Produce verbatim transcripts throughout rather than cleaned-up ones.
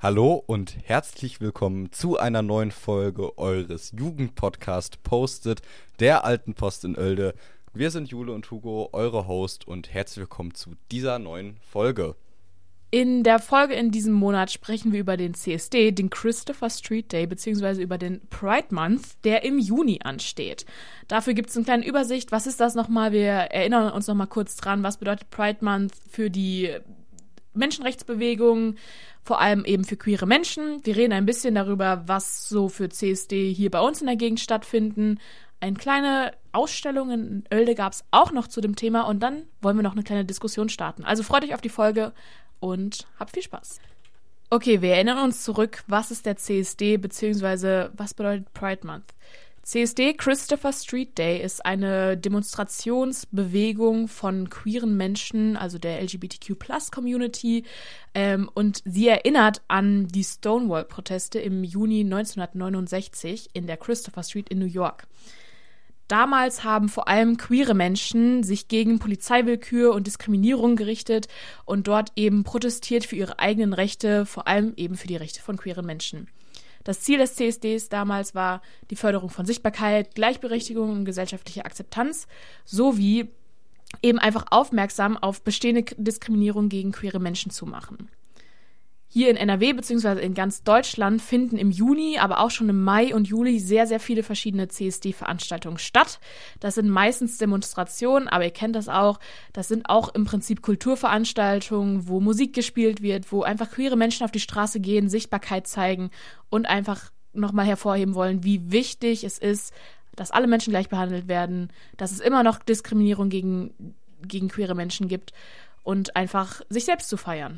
Hallo und herzlich willkommen zu einer neuen Folge eures Jugendpodcast Postet, der Alten Post in Oelde. Wir sind Jule und Hugo, eure Host, und herzlich willkommen zu dieser neuen Folge. In der Folge in diesem Monat sprechen wir über den C S D, den Christopher Street Day, beziehungsweise über den Pride Month, der im Juni ansteht. Dafür gibt es eine kleine Übersicht. Was ist das nochmal? Wir erinnern uns nochmal kurz dran, was bedeutet Pride Month für die Menschenrechtsbewegung, vor allem eben für queere Menschen. Wir reden ein bisschen darüber, was so für C S D hier bei uns in der Gegend stattfinden. Eine kleine Ausstellung in Oelde gab es auch noch zu dem Thema und dann wollen wir noch eine kleine Diskussion starten. Also freut euch auf die Folge und habt viel Spaß. Okay, wir erinnern uns zurück, was ist der C S D, beziehungsweise was bedeutet Pride Month? C S D, Christopher Street Day, ist eine Demonstrationsbewegung von queeren Menschen, also der L G B T Q Plus Community, ähm, und sie erinnert an die Stonewall-Proteste im Juni neunzehnhundertneunundsechzig in der Christopher Street in New York. Damals haben vor allem queere Menschen sich gegen Polizeiwillkür und Diskriminierung gerichtet und dort eben protestiert für ihre eigenen Rechte, vor allem eben für die Rechte von queeren Menschen. Das Ziel des C S Ds damals war die Förderung von Sichtbarkeit, Gleichberechtigung und gesellschaftliche Akzeptanz sowie eben einfach aufmerksam auf bestehende Diskriminierung gegen queere Menschen zu machen. Hier in N R W bzw. in ganz Deutschland finden im Juni, aber auch schon im Mai und Juli sehr, sehr viele verschiedene C S D-Veranstaltungen statt. Das sind meistens Demonstrationen, aber ihr kennt das auch. Das sind auch im Prinzip Kulturveranstaltungen, wo Musik gespielt wird, wo einfach queere Menschen auf die Straße gehen, Sichtbarkeit zeigen und einfach nochmal hervorheben wollen, wie wichtig es ist, dass alle Menschen gleich behandelt werden, dass es immer noch Diskriminierung gegen, gegen queere Menschen gibt und einfach sich selbst zu feiern.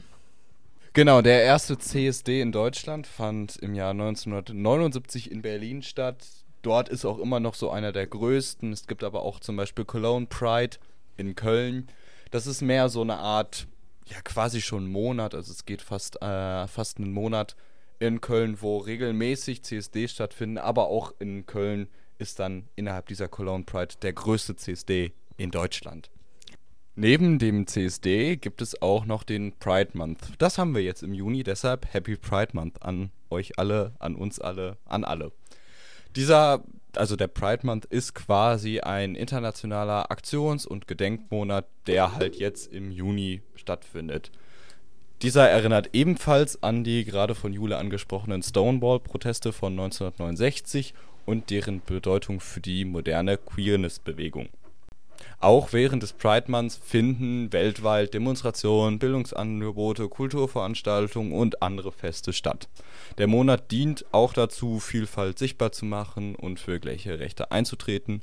Genau, der erste C S D in Deutschland fand im Jahr neunzehnhundertneunundsiebzig in Berlin statt. Dort ist auch immer noch so einer der größten. Es gibt aber auch zum Beispiel Cologne Pride in Köln. Das ist mehr so eine Art, ja quasi schon Monat, also es geht fast, äh, fast einen Monat in Köln, wo regelmäßig C S D stattfinden. Aber auch in Köln ist dann innerhalb dieser Cologne Pride der größte C S D in Deutschland. Neben dem C S D gibt es auch noch den Pride Month. Das haben wir jetzt im Juni, deshalb Happy Pride Month an euch alle, an uns alle, an alle. Dieser, also der Pride Month ist quasi ein internationaler Aktions- und Gedenkmonat, der halt jetzt im Juni stattfindet. Dieser erinnert ebenfalls an die gerade von Jule angesprochenen Stonewall-Proteste von neunzehnhundertneunundsechzig und deren Bedeutung für die moderne Queerness-Bewegung. Auch während des Pride Months finden weltweit Demonstrationen, Bildungsangebote, Kulturveranstaltungen und andere Feste statt. Der Monat dient auch dazu, Vielfalt sichtbar zu machen und für gleiche Rechte einzutreten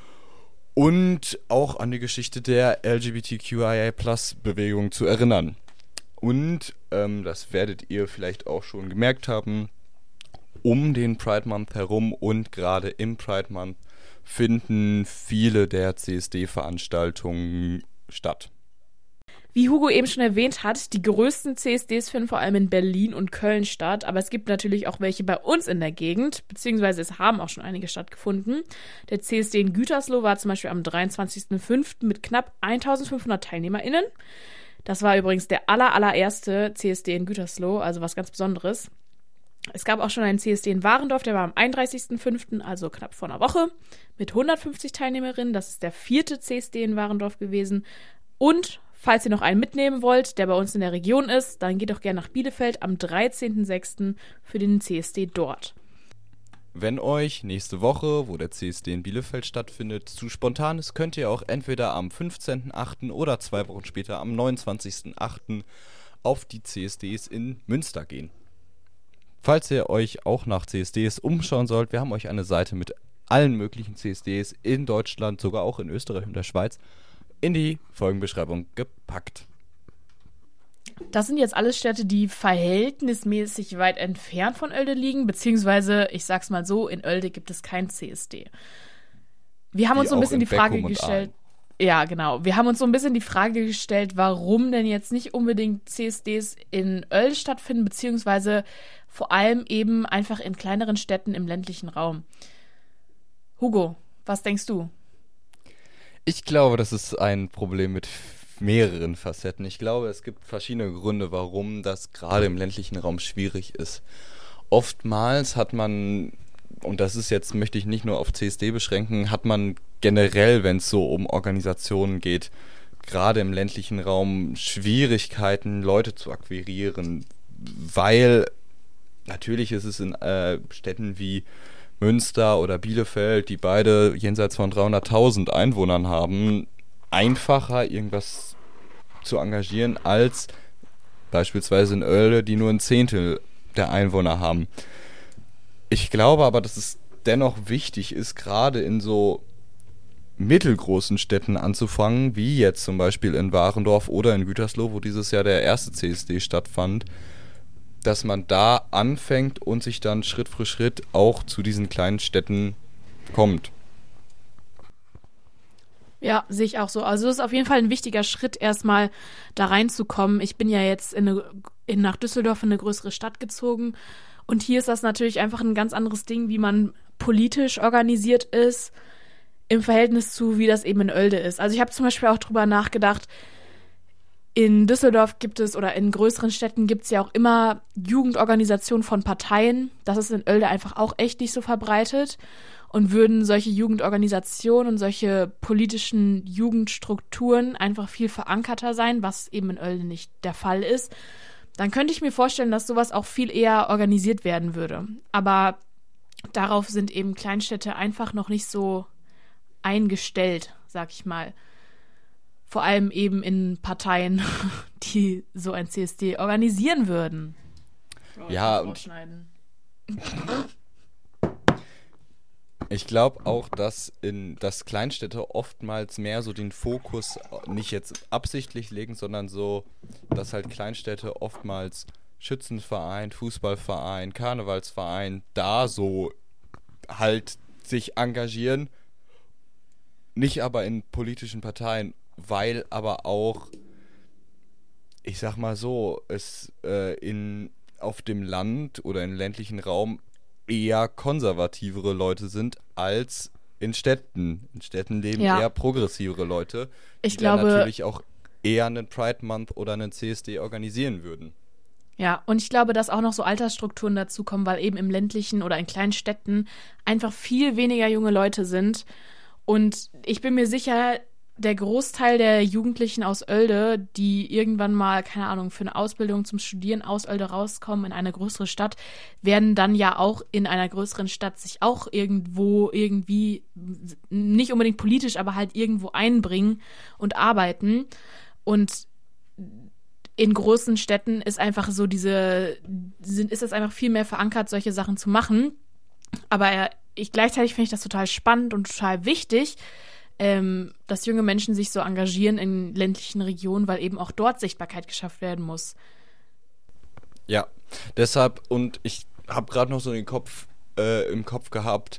und auch an die Geschichte der L G B T Q I A Plus Bewegung zu erinnern. Und, ähm, das werdet ihr vielleicht auch schon gemerkt haben, um den Pride Month herum und gerade im Pride Month finden viele der C S D-Veranstaltungen statt. Wie Hugo eben schon erwähnt hat, die größten C S Ds finden vor allem in Berlin und Köln statt, aber es gibt natürlich auch welche bei uns in der Gegend, beziehungsweise es haben auch schon einige stattgefunden. Der C S D in Gütersloh war zum Beispiel am dreiundzwanzigsten fünften mit knapp eintausendfünfhundert TeilnehmerInnen. Das war übrigens der aller, allererste C S D in Gütersloh, also was ganz Besonderes. Es gab auch schon einen C S D in Warendorf, der war am einunddreißigsten fünften, also knapp vor einer Woche, mit hundertfünfzig Teilnehmerinnen. Das ist der vierte C S D in Warendorf gewesen. Und falls ihr noch einen mitnehmen wollt, der bei uns in der Region ist, dann geht doch gerne nach Bielefeld am dreizehnten sechsten für den C S D dort. Wenn euch nächste Woche, wo der C S D in Bielefeld stattfindet, zu spontan ist, könnt ihr auch entweder am fünfzehnten achten oder zwei Wochen später am neunundzwanzigsten achten auf die C S Ds in Münster gehen. Falls ihr euch auch nach C S Ds umschauen sollt, wir haben euch eine Seite mit allen möglichen C S Ds in Deutschland, sogar auch in Österreich und der Schweiz, in die Folgenbeschreibung gepackt. Das sind jetzt alles Städte, die verhältnismäßig weit entfernt von Oelde liegen, beziehungsweise, ich sag's mal so, in Oelde gibt es kein C S D. Wir haben Wie uns so ein auch bisschen in die Frage Beckum und gestellt, ja, genau. Wir haben uns so ein bisschen die Frage gestellt, warum denn jetzt nicht unbedingt C S Ds in Oelde stattfinden, beziehungsweise vor allem eben einfach in kleineren Städten im ländlichen Raum. Hugo, was denkst du? Ich glaube, das ist ein Problem mit mehreren Facetten. Ich glaube, es gibt verschiedene Gründe, warum das gerade im ländlichen Raum schwierig ist. Oftmals hat man, und das ist jetzt, möchte ich nicht nur auf C S D beschränken, hat man generell, wenn es so um Organisationen geht, gerade im ländlichen Raum Schwierigkeiten, Leute zu akquirieren, weil natürlich ist es in äh, Städten wie Münster oder Bielefeld, die beide jenseits von dreihunderttausend Einwohnern haben, einfacher irgendwas zu engagieren als beispielsweise in Oelde, die nur ein Zehntel der Einwohner haben. Ich glaube aber, dass es dennoch wichtig ist, gerade in so mittelgroßen Städten anzufangen, wie jetzt zum Beispiel in Warendorf oder in Gütersloh, wo dieses Jahr der erste C S D stattfand, dass man da anfängt und sich dann Schritt für Schritt auch zu diesen kleinen Städten kommt. Ja, sehe ich auch so. Also es ist auf jeden Fall ein wichtiger Schritt, erstmal da reinzukommen. Ich bin ja jetzt in eine, in, nach Düsseldorf in eine größere Stadt gezogen und hier ist das natürlich einfach ein ganz anderes Ding, wie man politisch organisiert ist, im Verhältnis zu, wie das eben in Oelde ist. Also ich habe zum Beispiel auch drüber nachgedacht, in Düsseldorf gibt es oder in größeren Städten gibt es ja auch immer Jugendorganisationen von Parteien. Das ist in Oelde einfach auch echt nicht so verbreitet. Und würden solche Jugendorganisationen und solche politischen Jugendstrukturen einfach viel verankerter sein, was eben in Oelde nicht der Fall ist, dann könnte ich mir vorstellen, dass sowas auch viel eher organisiert werden würde. Aber darauf sind eben Kleinstädte einfach noch nicht so eingestellt, sag ich mal. Vor allem eben in Parteien, die so ein C S D organisieren würden. Oh, ja, und ich glaube auch, dass in dass Kleinstädte oftmals mehr so den Fokus nicht jetzt absichtlich legen, sondern so, dass halt Kleinstädte oftmals Schützenverein, Fußballverein, Karnevalsverein da so halt sich engagieren, nicht aber in politischen Parteien, weil aber auch, ich sag mal so, es äh, in auf dem Land oder im ländlichen Raum eher konservativere Leute sind als in Städten. In Städten leben ja. eher progressivere Leute, ich die glaube, dann natürlich auch eher einen Pride Month oder einen C S D organisieren würden. Ja, und ich glaube, dass auch noch so Altersstrukturen dazukommen, weil eben im ländlichen oder in kleinen Städten einfach viel weniger junge Leute sind. Und ich bin mir sicher, der Großteil der Jugendlichen aus Oelde, die irgendwann mal, keine Ahnung, für eine Ausbildung zum Studieren aus Oelde rauskommen in eine größere Stadt, werden dann ja auch in einer größeren Stadt sich auch irgendwo irgendwie, nicht unbedingt politisch, aber halt irgendwo einbringen und arbeiten. Und in großen Städten ist einfach so diese, sind, ist es einfach viel mehr verankert, solche Sachen zu machen. Aber ich gleichzeitig finde ich das total spannend und total wichtig, ähm, dass junge Menschen sich so engagieren in ländlichen Regionen, weil eben auch dort Sichtbarkeit geschafft werden muss. Ja, deshalb, und ich habe gerade noch so den Kopf, äh, im Kopf gehabt,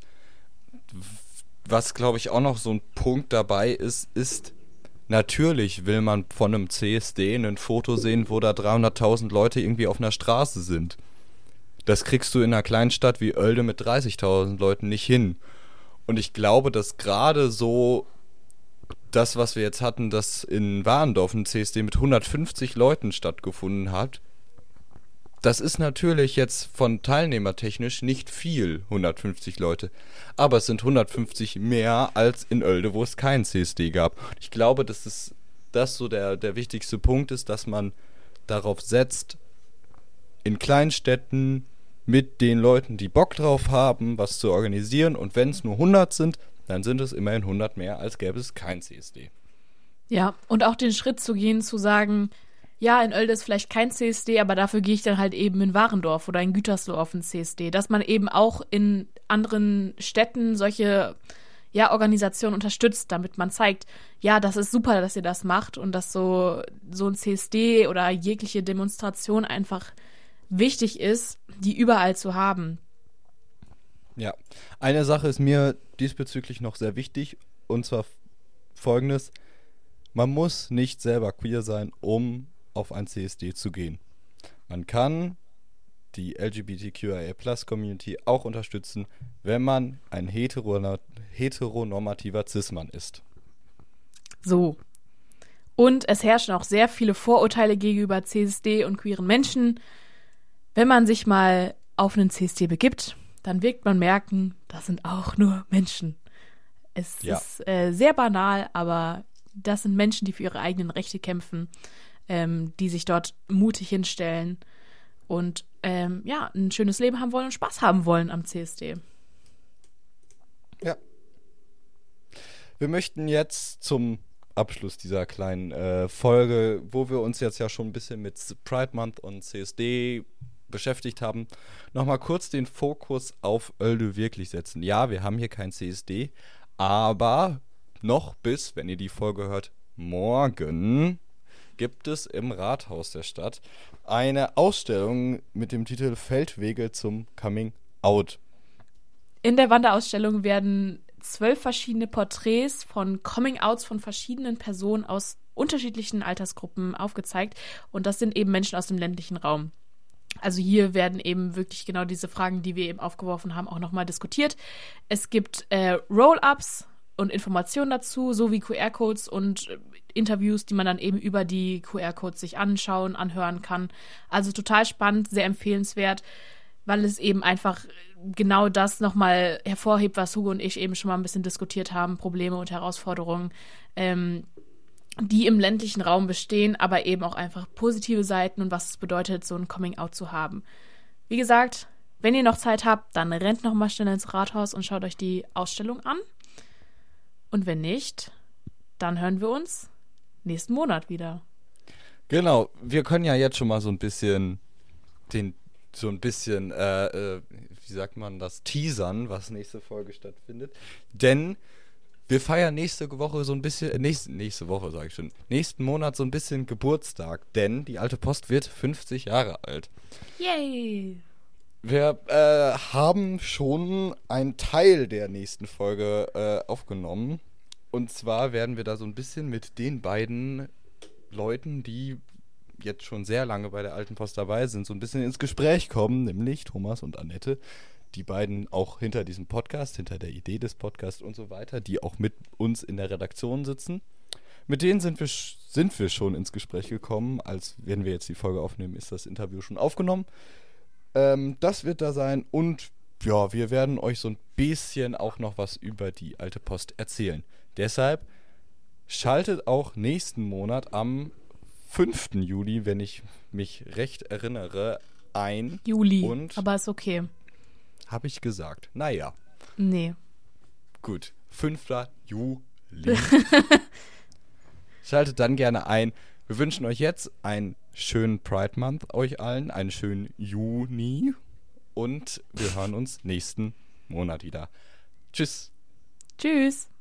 was glaube ich auch noch so ein Punkt dabei ist, ist, natürlich will man von einem C S D ein Foto sehen, wo da dreihunderttausend Leute irgendwie auf einer Straße sind. Das kriegst du in einer Kleinstadt wie Oelde mit dreißigtausend Leuten nicht hin. Und ich glaube, dass gerade so das, was wir jetzt hatten, dass in Warendorf ein C S D mit hundertfünfzig Leuten stattgefunden hat, das ist natürlich jetzt von teilnehmertechnisch nicht viel, hundertfünfzig Leute. Aber es sind hundertfünfzig mehr als in Oelde, wo es keinen C S D gab. Ich glaube, dass es, das so der, der wichtigste Punkt ist, dass man darauf setzt, in Kleinstädten mit den Leuten, die Bock drauf haben, was zu organisieren. Und wenn es nur hundert sind, dann sind es immerhin hundert mehr, als gäbe es kein C S D. Ja, und auch den Schritt zu gehen, zu sagen, ja, in Oelde ist vielleicht kein C S D, aber dafür gehe ich dann halt eben in Warendorf oder in Gütersloh auf ein C S D. Dass man eben auch in anderen Städten solche ja, Organisationen unterstützt, damit man zeigt, ja, das ist super, dass ihr das macht und dass so, so ein C S D oder jegliche Demonstration einfach wichtig ist, die überall zu haben. Ja, eine Sache ist mir diesbezüglich noch sehr wichtig, und zwar folgendes: Man muss nicht selber queer sein, um auf ein C S D zu gehen. Man kann die L G B T Q I A Plus Community auch unterstützen, wenn man ein heteronormativer Cis-Mann ist. So. Und es herrschen auch sehr viele Vorurteile gegenüber C S D und queeren Menschen. Wenn man sich mal auf einen C S D begibt, dann wird man merken, das sind auch nur Menschen. Es Ja. ist äh, sehr banal, aber das sind Menschen, die für ihre eigenen Rechte kämpfen, ähm, die sich dort mutig hinstellen und ähm, ja, ein schönes Leben haben wollen und Spaß haben wollen am C S D. Ja. Wir möchten jetzt zum Abschluss dieser kleinen äh, Folge, wo wir uns jetzt ja schon ein bisschen mit Pride Month und C S D beschäftigt haben, nochmal kurz den Fokus auf Oelde wirklich setzen. Ja, wir haben hier kein C S D, aber noch bis, wenn ihr die Folge hört, morgen gibt es im Rathaus der Stadt eine Ausstellung mit dem Titel Feldwege zum Coming Out. In der Wanderausstellung werden zwölf verschiedene Porträts von Coming-Outs von verschiedenen Personen aus unterschiedlichen Altersgruppen aufgezeigt. Und das sind eben Menschen aus dem ländlichen Raum. Also hier werden eben wirklich genau diese Fragen, die wir eben aufgeworfen haben, auch nochmal diskutiert. Es gibt äh, Roll-Ups und Informationen dazu, sowie Q R-Codes und äh, Interviews, die man dann eben über die Q R-Codes sich anschauen, anhören kann. Also total spannend, sehr empfehlenswert, weil es eben einfach genau das nochmal hervorhebt, was Hugo und ich eben schon mal ein bisschen diskutiert haben, Probleme und Herausforderungen, ähm, die im ländlichen Raum bestehen, aber eben auch einfach positive Seiten und was es bedeutet, so ein Coming-out zu haben. Wie gesagt, wenn ihr noch Zeit habt, dann rennt noch mal schnell ins Rathaus und schaut euch die Ausstellung an. Und wenn nicht, dann hören wir uns nächsten Monat wieder. Genau, wir können ja jetzt schon mal so ein bisschen den so ein bisschen, äh, äh, wie sagt man das, teasern, was nächste Folge stattfindet. Denn wir feiern nächste Woche so ein bisschen, äh, nächste, nächste Woche sage ich schon, nächsten Monat so ein bisschen Geburtstag, denn die Alte Post wird fünfzig Jahre alt. Yay! Wir äh, haben schon einen Teil der nächsten Folge äh, aufgenommen. Und zwar werden wir da so ein bisschen mit den beiden Leuten, die jetzt schon sehr lange bei der Alten Post dabei sind, so ein bisschen ins Gespräch kommen, nämlich Thomas und Annette, die beiden auch hinter diesem Podcast, hinter der Idee des Podcasts und so weiter, die auch mit uns in der Redaktion sitzen. Mit denen sind wir, sind wir schon ins Gespräch gekommen, als wenn wir jetzt die Folge aufnehmen, ist das Interview schon aufgenommen. Ähm, das wird da sein und ja, wir werden euch so ein bisschen auch noch was über die Alte Post erzählen. Deshalb schaltet auch nächsten Monat am fünften Juli, wenn ich mich recht erinnere, ein. Juli, und aber ist okay. Habe ich gesagt. Naja. Nee. Gut. fünften Juli. Schaltet dann gerne ein. Wir wünschen euch jetzt einen schönen Pride Month, euch allen, einen schönen Juni und wir hören uns nächsten Monat wieder. Tschüss. Tschüss.